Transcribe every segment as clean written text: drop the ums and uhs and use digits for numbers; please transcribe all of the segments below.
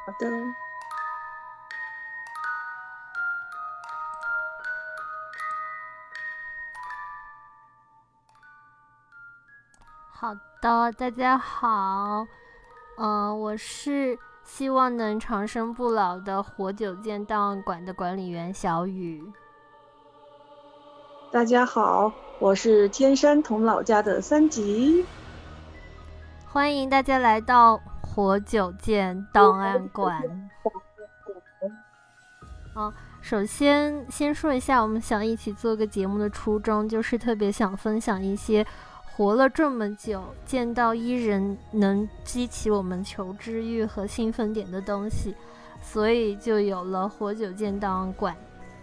好的。 好的，大家好，我是希望能长生不老的活久见档案馆的管理员小雨。 大家好，我是天山童姥家的三吉。 欢迎大家来到活久见档案馆。首先说一下，我们想一起做个节目的初衷，就是特别想分享一些活了这么久，见到依然能激起我们求知欲和兴奋点的东西，所以就有了活久见档案馆。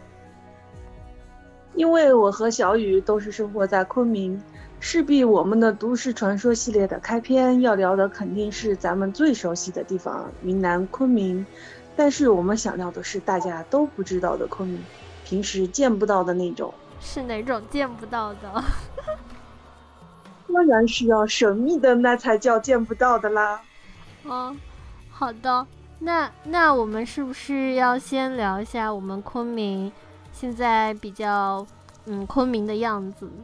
因为我和小雨都是生活在昆明，势必我们的都市传说系列的开篇要聊的肯定是咱们最熟悉的地方——云南昆明。但是我们想聊的是大家都不知道的昆明，平时见不到的那种。 是哪种见不到的？ 当然是要神秘的，那才叫见不到的啦。 好的，那我们是不是要先聊一下我们昆明现在比较昆明的样子？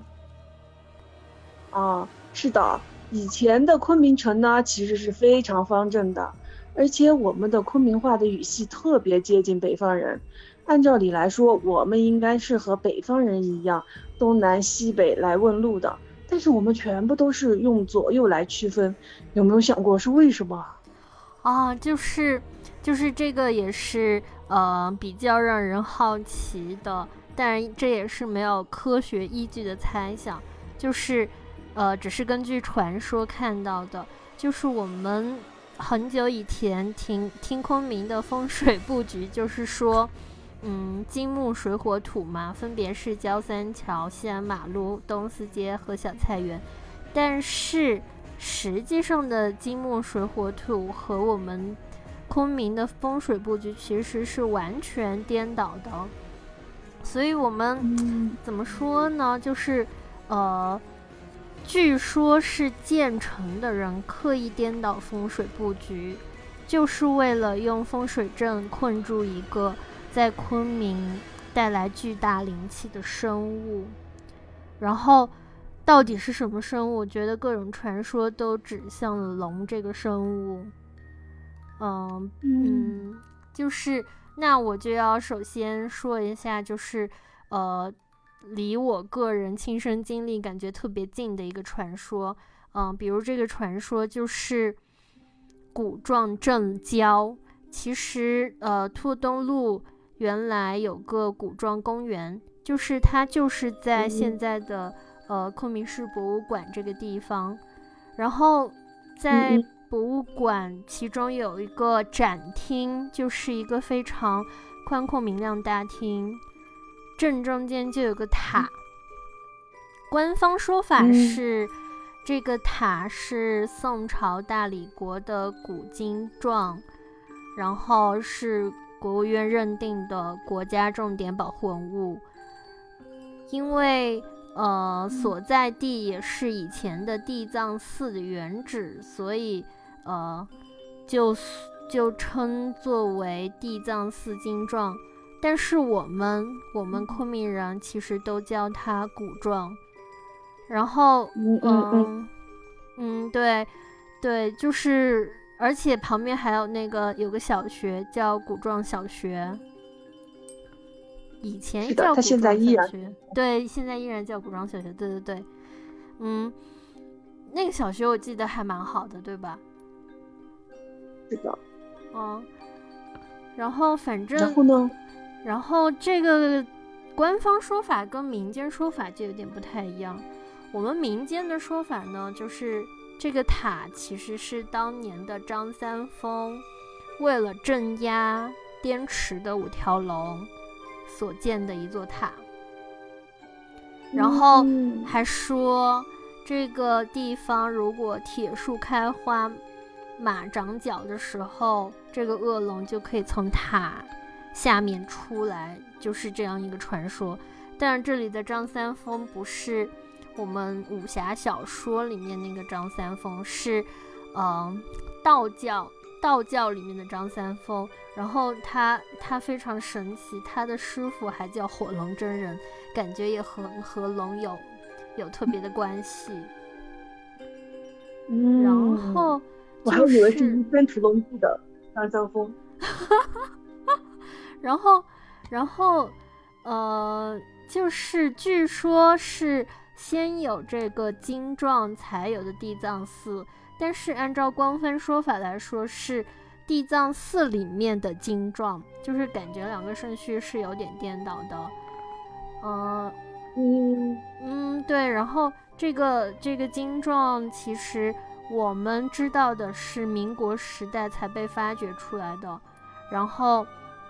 是的，以前的昆明城呢，其实是非常方正的，而且我们的昆明话的语系特别接近北方人。按照理来说，我们应该是和北方人一样，东南西北来问路的，但是我们全部都是用左右来区分，有没有想过是为什么？ 就是这个也是比较让人好奇的，但这也是没有科学依据的猜想，就是只是根据传说看到的，就是我们很久以前听昆明的风水布局，就是说金木水火土嘛，分别是焦三桥、西安马路、东四街和小菜园，但是实际上的金木水火土和我们昆明的风水布局其实是完全颠倒的，所以我们怎么说呢？就是据说是建成的人刻意颠倒风水布局，就是为了用风水阵困住一个在昆明带来巨大灵气的生物。然后到底是什么生物？我觉得各种传说都指向了龙这个生物。就是那我就要首先说一下，就是离我个人亲身经历感觉特别近的一个传说。比如这个传说就是古壮镇郊。其实兔东路原来有个古壮公园，就是它就是在现在的昆明市博物馆这个地方。然后在博物馆其中有一个展厅，就是一个非常宽阔明亮大厅，正中间就有个塔。官方说法是这个塔是宋朝大理国的古金状，然后是国务院认定的国家重点保护文物。因为所在地也是以前的地藏寺的原址，所以就称作为地藏寺金状。但是我们昆明人其实都叫它古状。然后对，就是而且旁边还有有个小学叫古状小学，以前叫古状小学，对，现在依然叫古状小学，对，那个小学我记得还蛮好的，对吧？ 是的。 然后反正然后呢？ 然后这个官方说法跟民间说法就有点不太一样。我们民间的说法呢，就是这个塔其实是当年的张三丰为了镇压滇池的5条龙所建的一座塔。然后还说这个地方如果铁树开花马长脚的时候，这个恶龙就可以从塔下面出来，就是这样一个传说。但是这里的张三丰不是我们武侠小说里面那个张三丰，是道教道教里面的张三丰，然后他非常神奇，他的师傅还叫火龙真人，感觉也和龙有特别的关系。然后我还以为是《倚天屠龙记》的张三丰。 然后就是据说是先有这个金幢才有的地藏寺，但是按照官方说法来说是地藏寺里面的金幢，就是感觉两个顺序是有点颠倒的。对，然后这个金幢其实我们知道的是民国时代才被发掘出来的，然后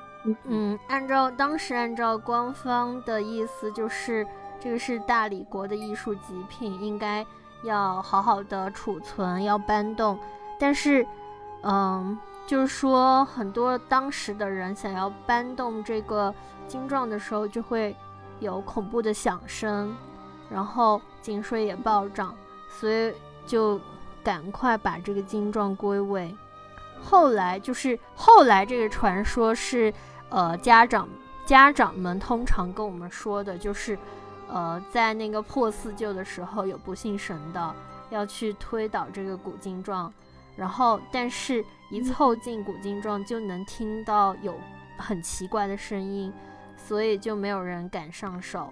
当时按照官方的意思，就是这个是大理国的艺术极品，应该要好好的储存，要搬动。但是就是说很多当时的人想要搬动这个金幢的时候，就会有恐怖的响声，然后井水也暴涨，所以就赶快把这个金幢归位。后来这个传说是家长们通常跟我们说的，就是在那个破四旧的时候，有不信神的要去推倒这个古金幢，然后但是一凑近古金幢就能听到有很奇怪的声音，所以就没有人敢上手。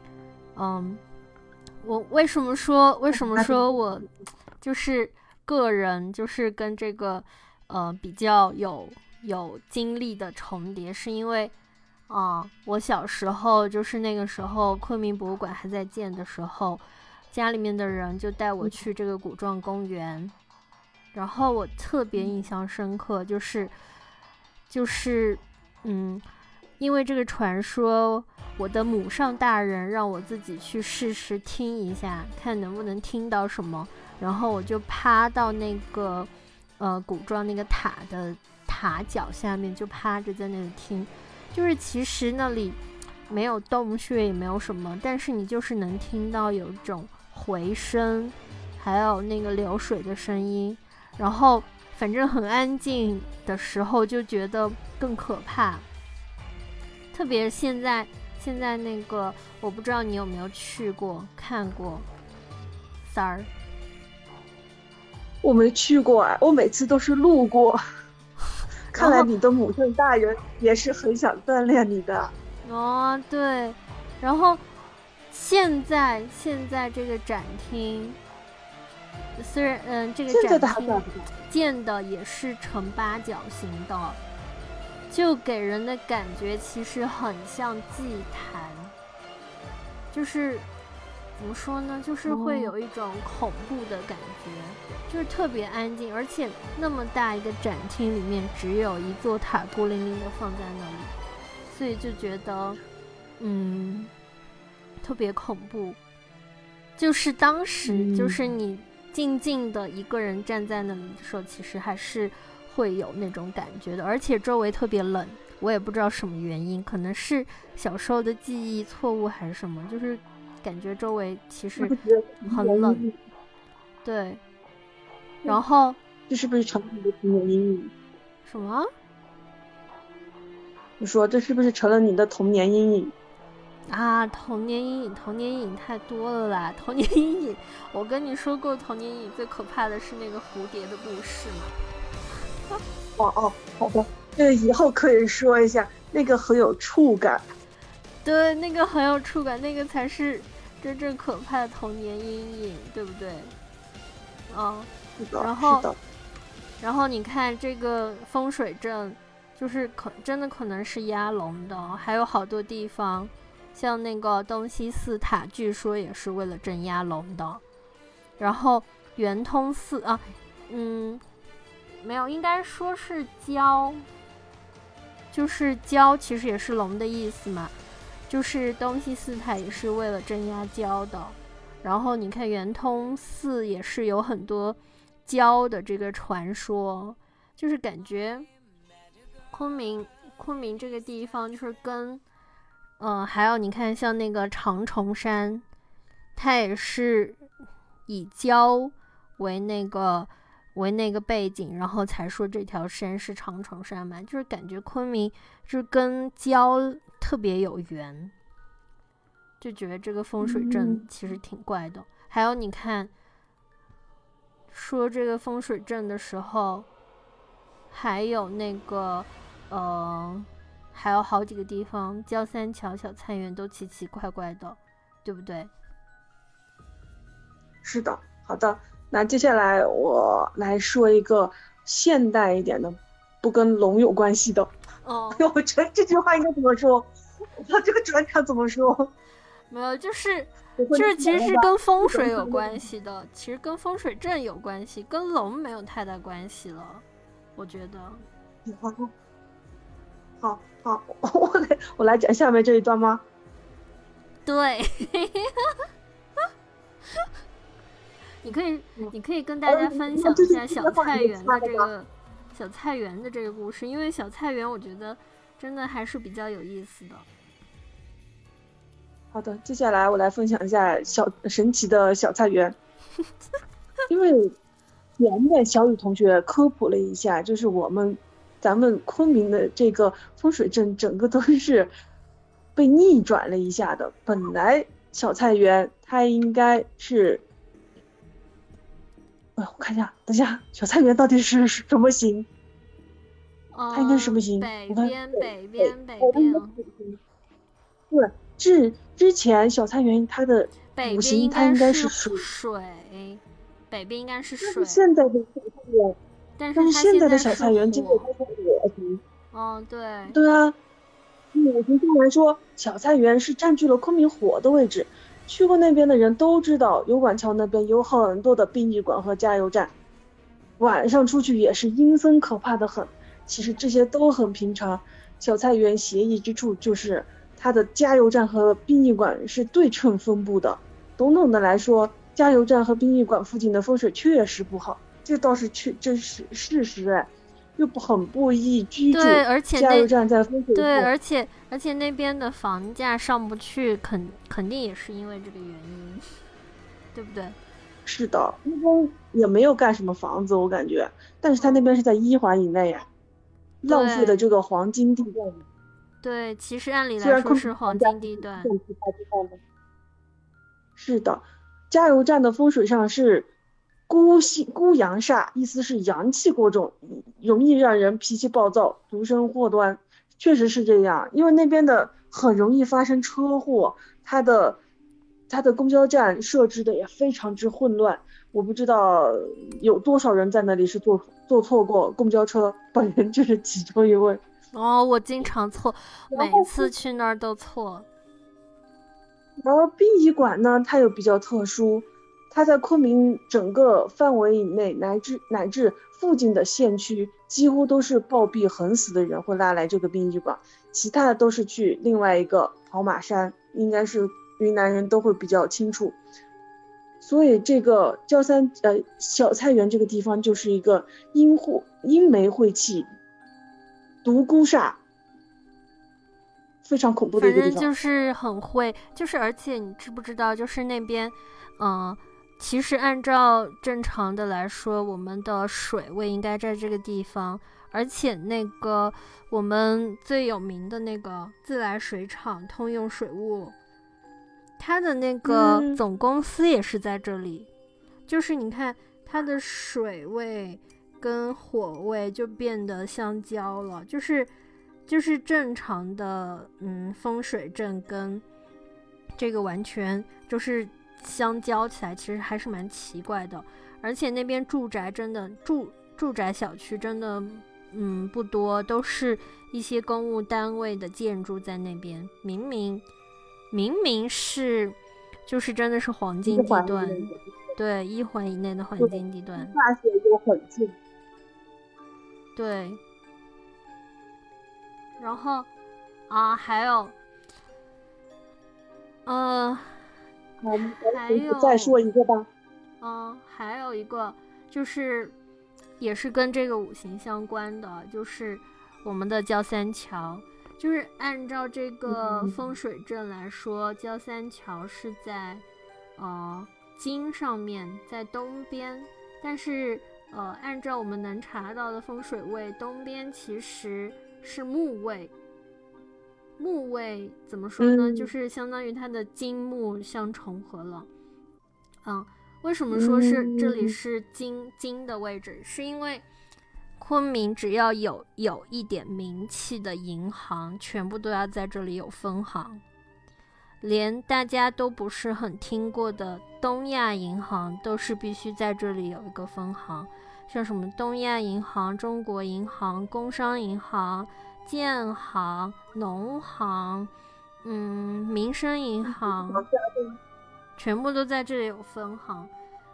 我为什么说我就是个人就是跟这个比较有经历的重叠，是因为我小时候就是那个时候昆明博物馆还在建的时候，家里面的人就带我去这个古幢公园，然后我特别印象深刻，就是因为这个传说，我的母上大人让我自己去试试听一下，看能不能听到什么，然后我就趴到那个古幢那个塔的塔脚下面，就趴着在那里听。就是其实那里没有洞穴也没有什么，但是你就是能听到有一种回声，还有那个流水的声音，然后反正很安静的时候就觉得更可怕。特别现在那个我不知道你有没有去过看过三儿。 我没去过我每次都是路过。看来你的母亲大人也是很想锻炼你的。 对，然后现在这个展厅，虽然这个展厅建的也是呈八角形的，就给人的感觉其实很像祭坛，就是怎么说呢，就是会有一种恐怖的感觉，就是特别安静，而且那么大一个展厅里面只有一座塔孤零零的放在那里，所以就觉得特别恐怖。就是当时就是你静静的一个人站在那里的时候，其实还是会有那种感觉的，而且周围特别冷，我也不知道什么原因，可能是小时候的记忆错误还是什么，就是感觉周围其实很冷。对，然后这是不是成了你的童年阴影？ 什么？ 你说这是不是成了你的童年阴影？ 童年阴影太多了啦！童年阴影，我跟你说过，童年阴影最可怕的是那个蝴蝶的故事嘛。 好的，这个以后可以说一下，那个很有触感。 对，那个很有触感，那个才是真正可怕的童年阴影，对不对？然后你看这个风水阵，就是真的可能是压龙的，还有好多地方，像那个东西四塔，据说也是为了镇压龙的。然后圆通寺没有，应该说是蛟，就是蛟其实也是龙的意思嘛，就是东西四塔也是为了镇压蛟的。然后你看圆通寺也是有很多蛟的这个传说，就是感觉昆明这个地方就是跟还有你看像那个长虫山，它也是以蛟为那个为那个背景，然后才说这条山是长城山脉，就是感觉昆明就是跟焦特别有缘，就觉得这个风水阵其实挺怪的。还有你看说这个风水阵的时候，还有那个还有好几个地方，焦三桥、小菜园都奇奇怪怪的，对不对？ 是的，好的。那接下来我来说一个现代一点的，不跟龙有关系的。我觉得这句话应该怎么说？我这个转场怎么说？ 没有，就是其实是跟风水有关系的，其实跟风水阵有关系，跟龙没有太大关系了，我觉得。 好，我来讲下面这一段吗？ 对。你可以跟大家分享一下小菜园的这个故事，因为小菜园我觉得真的还是比较有意思的。 好的，接下来我来分享一下神奇的小菜园。因为前面小雨同学科普了一下，就是咱们昆明的这个风水阵整个都是被逆转了一下的。本来小菜园它应该是我看一下，等一下，小菜园到底是什么形？它应该是什么形？ 北边。 对，之前小菜园它的五行它应该是水，北边应该是水。 现在的小菜园， 但是现在的小菜园经过它是火形。 对。 对啊，五行上来说，小菜园是占据了昆明火的位置。去过那边的人都知道，油管桥那边有很多的殡仪馆和加油站，晚上出去也是阴森可怕的很。其实这些都很平常，小菜园邪异之处就是它的加油站和殡仪馆是对称分布的。笼的来说，加油站和殡仪馆附近的风水确实不好，这倒是这是事实哎。又很不易居住， 对，而且加油站在风水对，而且那边的房价上不去，肯定也是因为这个原因，对不对？ 是的，那边也没有干什么房子，我感觉，但是他那边是在1环以内呀，浪费的这个黄金地段。 对，其实按理来说是黄金地段。 是的，加油站的风水上是孤阳煞，意思是阳气过重，容易让人脾气暴躁，独生祸端。确实是这样，因为那边的很容易发生车祸，它的公交站设置的也非常之混乱。我不知道有多少人在那里是坐错过公交车，本人就是其中一位。 我经常错，每次去那儿都错。 然后殡仪馆呢，它又比较特殊，它在昆明整个范围以内，乃至附近的县区，几乎都是暴毙横死的人会拉来这个殡仪馆，其他的都是去另外一个跑马山，应该是云南人都会比较清楚。所以这个小菜园这个地方就是一个阴霉晦气、独孤煞，非常恐怖的一个地方。 反正就是很会，就是而且你知不知道，就是那边其实按照正常的来说，我们的水位应该在这个地方，而且那个我们最有名的那个自来水厂通用水务，它的那个总公司也是在这里。就是你看它的水位跟火位就变得相交了，就是正常的风水阵跟这个完全就是相交起来，其实还是蛮奇怪的。而且那边住宅真的住宅小区真的不多，都是一些公务单位的建筑在那边，明明是就是真的是黄金地段，对，1环以内的黄金地段， 大学又很近， 对。然后还有再说一个吧。 还有一个就是也是跟这个五行相关的，就是我们的焦三桥。就是按照这个风水阵来说，焦三桥是在金上面，在东边，但是按照我们能查到的风水位，东边其实是木位。木位怎么说呢？就是相当于它的金木相重合了。为什么说是这里是金的位置？是因为昆明只要有一点名气的银行，全部都要在这里有分行。连大家都不是很听过的东亚银行，都是必须在这里有一个分行。像什么东亚银行、中国银行、工商银行、建行、农行、民生银行，全部都在这里有分行。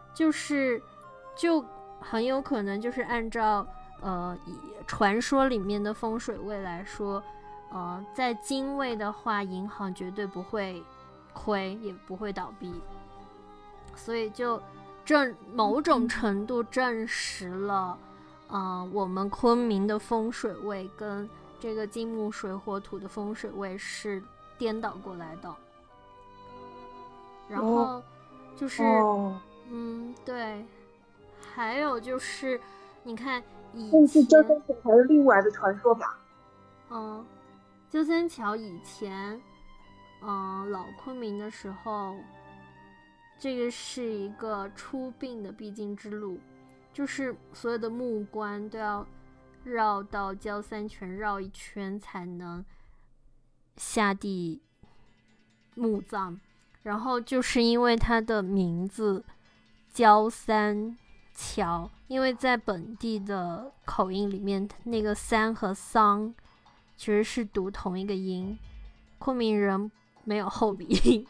就很有可能就是按照传说里面的风水位来说，在金位的话，银行绝对不会亏，也不会倒闭，所以就某种程度证实了，我们昆明的风水位跟这个金木水火土的风水位是颠倒过来的。然后就是，对，还有就是，你看以前， 是焦三桥还是另外的传说吧？ 焦三桥以前，老昆明的时候，这个是一个出殡的必经之路，就是所有的木棺都要绕到焦三泉绕一圈才能下地墓葬。然后就是因为它的名字焦三桥，因为在本地的口音里面，那个三和桑其实是读同一个音，昆明人没有后鼻音。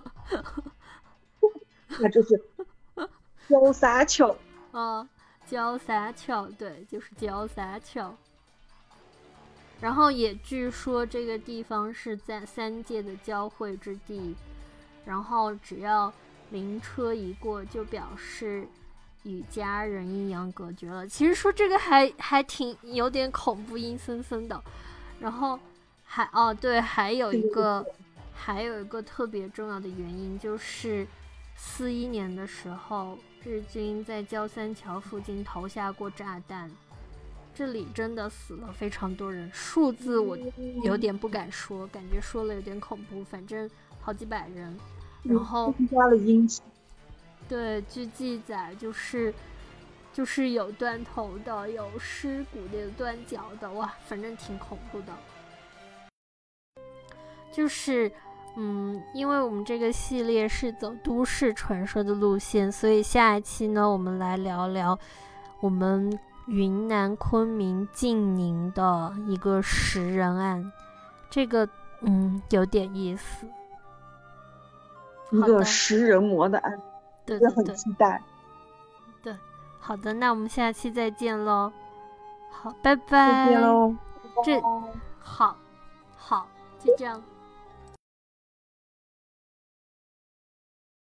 那就是焦三桥。 焦三桥，对，就是焦三桥。然后也据说这个地方是在三界的交汇之地，然后只要灵车一过，就表示与家人阴阳隔绝了。其实说这个还挺有点恐怖阴森森的。然后还有一个特别重要的原因，就是41年的时候，日军在焦三桥附近投下过炸弹，这里真的死了非常多人，数字我有点不敢说，感觉说了有点恐怖，反正好几百人。然后加了阴气。 对，据记载就是有断头的，有尸骨的，有断脚的，哇，反正挺恐怖的。就是因为我们这个系列是走都市传说的路线，所以下一期呢，我们来聊聊我们云南昆明晋宁的一个食人案，这个有点意思。 一个食人魔的案， 对， 很期待。 对，好的，那我们下期再见喽。好，拜拜。 再见喽。 好，就这样。